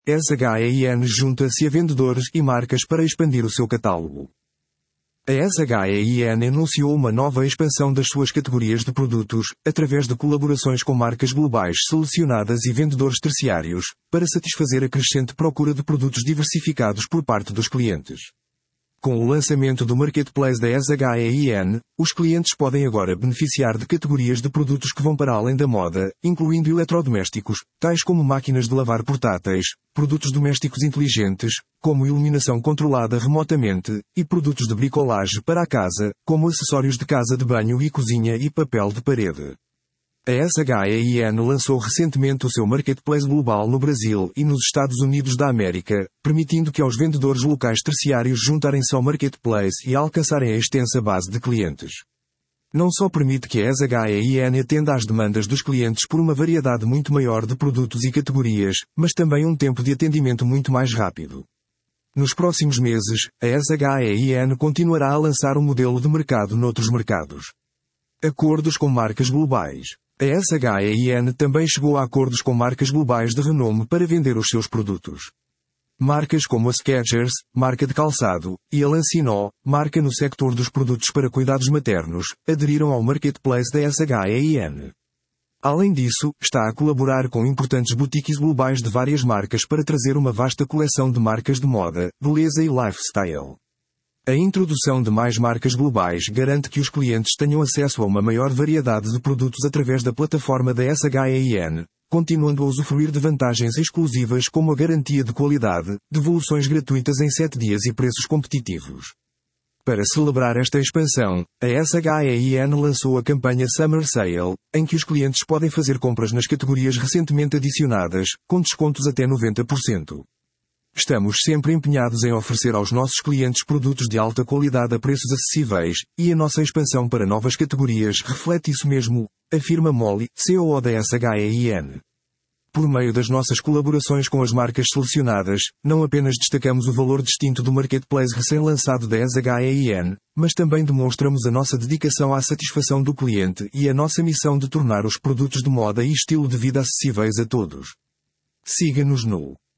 SHEIN junta-se a vendedores e marcas para expandir o seu catálogo. A SHEIN anunciou uma nova expansão das suas categorias de produtos, através de colaborações com marcas globais selecionadas e vendedores terciários, para satisfazer a crescente procura de produtos diversificados por parte dos clientes. Com o lançamento do Marketplace da SHEIN, os clientes podem agora beneficiar de categorias de produtos que vão para além da moda, incluindo eletrodomésticos, tais como máquinas de lavar portáteis, produtos domésticos inteligentes, como iluminação controlada remotamente, e produtos de bricolagem para a casa, como acessórios de casa de banho e cozinha e papel de parede. A SHEIN lançou recentemente o seu Marketplace global no Brasil e nos Estados Unidos da América, permitindo que aos vendedores locais terciários juntarem-se ao Marketplace e alcançarem a extensa base de clientes. Não só permite que a SHEIN atenda às demandas dos clientes por uma variedade muito maior de produtos e categorias, mas também um tempo de atendimento muito mais rápido. Nos próximos meses, a SHEIN continuará a lançar o modelo de mercado noutros mercados. Acordos com marcas globais. A SHEIN também chegou a acordos com marcas globais de renome para vender os seus produtos. Marcas como a Skechers, marca de calçado, e a Lancinó, marca no sector dos produtos para cuidados maternos, aderiram ao Marketplace da SHEIN. Além disso, está a colaborar com importantes boutiques globais de várias marcas para trazer uma vasta coleção de marcas de moda, beleza e lifestyle. A introdução de mais marcas globais garante que os clientes tenham acesso a uma maior variedade de produtos através da plataforma da SHEIN, continuando a usufruir de vantagens exclusivas como a garantia de qualidade, devoluções gratuitas em 7 dias e preços competitivos. Para celebrar esta expansão, a SHEIN lançou a campanha Summer Sale, em que os clientes podem fazer compras nas categorias recentemente adicionadas, com descontos até 90%. Estamos sempre empenhados em oferecer aos nossos clientes produtos de alta qualidade a preços acessíveis, e a nossa expansão para novas categorias reflete isso mesmo, afirma Molly, COO da SHEIN. Por meio das nossas colaborações com as marcas selecionadas, não apenas destacamos o valor distinto do Marketplace recém-lançado da SHEIN, mas também demonstramos a nossa dedicação à satisfação do cliente e a nossa missão de tornar os produtos de moda e estilo de vida acessíveis a todos. Siga-nos no